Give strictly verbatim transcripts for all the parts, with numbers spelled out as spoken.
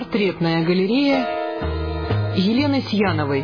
Портретная галерея Елены Сьяновой.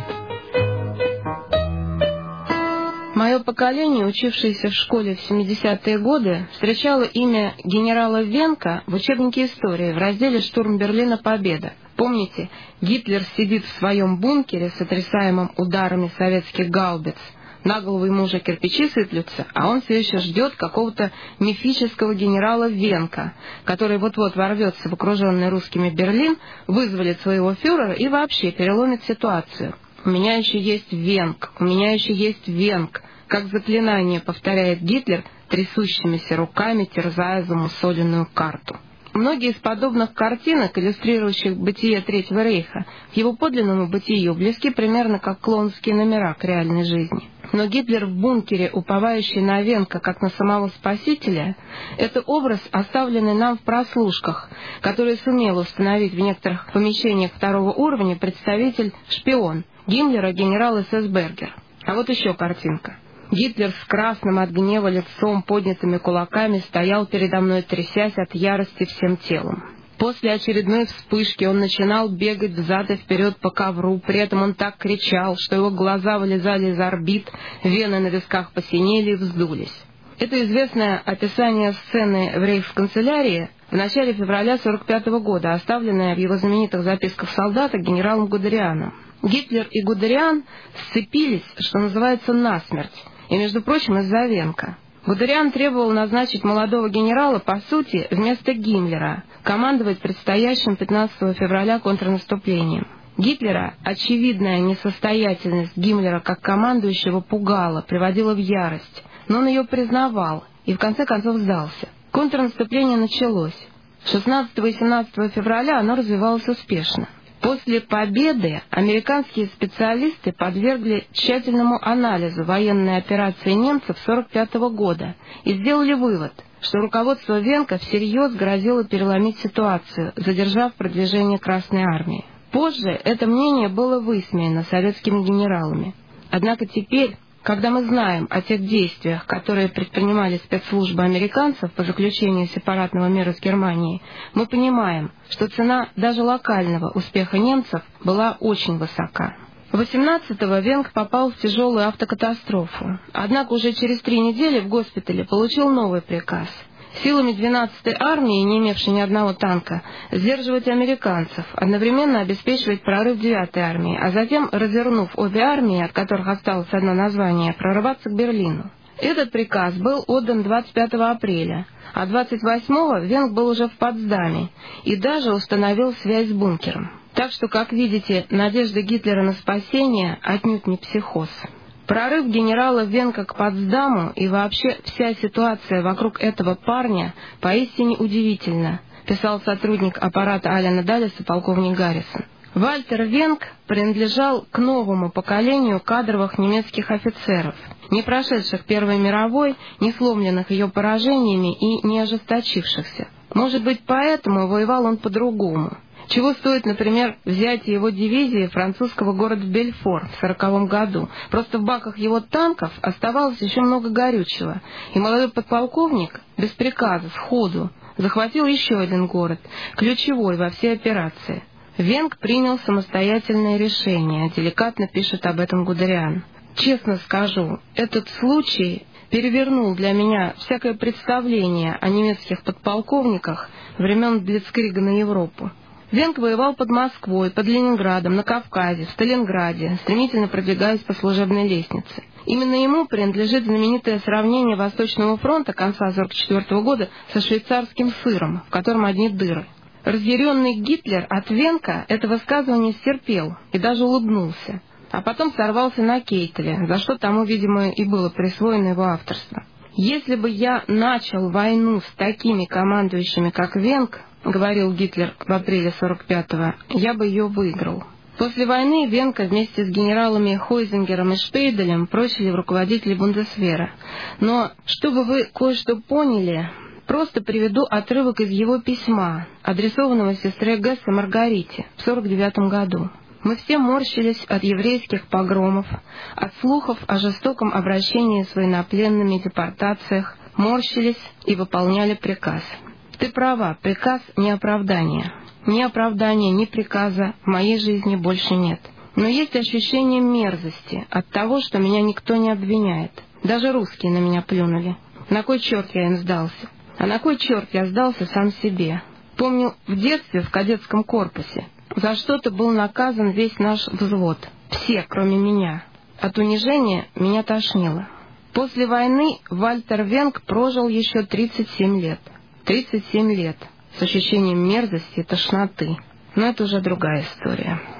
Мое поколение, учившееся в школе в семидесятые годы, встречало имя генерала Венка в учебнике истории в разделе «Штурм Берлина. Победа». Помните, Гитлер сидит в своем бункере, сотрясаемом ударами советских гаубиц. На голову ему уже кирпичи сыплются, а он все еще ждет какого-то мифического генерала Венка, который вот-вот ворвется в окруженный русскими Берлин, вызволит своего фюрера и вообще переломит ситуацию. «У меня еще есть Венк, у меня еще есть Венк», как заклинание повторяет Гитлер, трясущимися руками терзая замусоленную карту. Многие из подобных картинок, иллюстрирующих бытие Третьего рейха, к его подлинному бытию близки примерно как клоунские номера к реальной жизни. Но Гитлер в бункере, уповающий на Венка как на самого спасителя, это образ, оставленный нам в прослушках, который сумел установить в некоторых помещениях второго уровня представитель-шпион Гиммлера генерал СС Бергер. А вот еще картинка. Гитлер с красным от гнева лицом, поднятыми кулаками, стоял передо мной, трясясь от ярости всем телом. После очередной вспышки он начинал бегать взад и вперед по ковру, при этом он так кричал, что его глаза вылезали из орбит, вены на висках посинели и вздулись. Это известное описание сцены в рейхсканцелярии в начале февраля сорок пятого года, оставленное в его знаменитых записках солдата генералом Гудерианом. Гитлер и Гудериан сцепились, что называется, насмерть. И, между прочим, из-за Венка. Гудериан требовал назначить молодого генерала, по сути, вместо Гиммлера, командовать предстоящим пятнадцатого февраля контрнаступлением. Гитлера очевидная несостоятельность Гиммлера как командующего пугала, приводила в ярость, но он ее признавал и в конце концов сдался. Контрнаступление началось. шестнадцатого и семнадцатого февраля оно развивалось успешно. После победы американские специалисты подвергли тщательному анализу военной операции немцев сорок пятого года и сделали вывод, что руководство Венка всерьез грозило переломить ситуацию, задержав продвижение Красной Армии. Позже это мнение было высмеяно советскими генералами. Однако теперь, когда мы знаем о тех действиях, которые предпринимали спецслужбы американцев по заключению сепаратного мира с Германией, мы понимаем, что цена даже локального успеха немцев была очень высока. восемнадцатого Венк попал в тяжелую автокатастрофу, однако уже через три недели в госпитале получил новый приказ – силами двенадцатой армии, не имевшей ни одного танка, сдерживать американцев, одновременно обеспечивать прорыв девятой армии, а затем, развернув обе армии, от которых осталось одно название, прорываться к Берлину. Этот приказ был отдан двадцать пятого апреля, а двадцать восьмого Венк был уже в Потсдаме и даже установил связь с бункером. Так что, как видите, надежда Гитлера на спасение отнюдь не психоз. Прорыв генерала Венка к Потсдаму и вообще вся ситуация вокруг этого парня поистине удивительна, писал сотрудник аппарата Алена Даллеса полковник Гаррисон. Вальтер Венк принадлежал к новому поколению кадровых немецких офицеров, не прошедших Первой мировой, не сломленных ее поражениями и не ожесточившихся. Может быть, поэтому воевал он по-другому. Чего стоит, например, взятие его дивизии французского города Бельфор в сороковом году. Просто в баках его танков оставалось еще много горючего, и молодой подполковник без приказа, сходу, захватил еще один город, ключевой во всей операции. Венк принял самостоятельное решение, деликатно пишет об этом Гудериан. Честно скажу, этот случай перевернул для меня всякое представление о немецких подполковниках времен Блицкрига на Европу. Венк воевал под Москвой, под Ленинградом, на Кавказе, в Сталинграде, стремительно продвигаясь по служебной лестнице. Именно ему принадлежит знаменитое сравнение Восточного фронта конца сорок четвёртого года со швейцарским сыром, в котором одни дыры. Разъяренный Гитлер от Венка это высказывание стерпел и даже улыбнулся, а потом сорвался на Кейтеле, за что тому, видимо, и было присвоено его авторство. «Если бы я начал войну с такими командующими, как Венк, — говорил Гитлер в апреле сорок пятого, — я бы ее выиграл». После войны Венка вместе с генералами Хойзингером и Шпейделем прочили в руководители Бундесвера. Но, чтобы вы кое-что поняли, просто приведу отрывок из его письма, адресованного сестре Гессе Маргарите в сорок девятом году. Мы все морщились от еврейских погромов, от слухов о жестоком обращении с военнопленными и депортациях, морщились и выполняли приказ. Ты права, приказ не оправдание. Ни оправдания, ни приказа в моей жизни больше нет. Но есть ощущение мерзости от того, что меня никто не обвиняет. Даже русские на меня плюнули. На кой черт я им сдался? А на кой черт я сдался сам себе? Помню, в детстве в кадетском корпусе за что-то был наказан весь наш взвод. Все, кроме меня. От унижения меня тошнило. После войны Вальтер Венг прожил еще тридцать семь лет. тридцать семь лет с ощущением мерзости и тошноты. Но это уже другая история.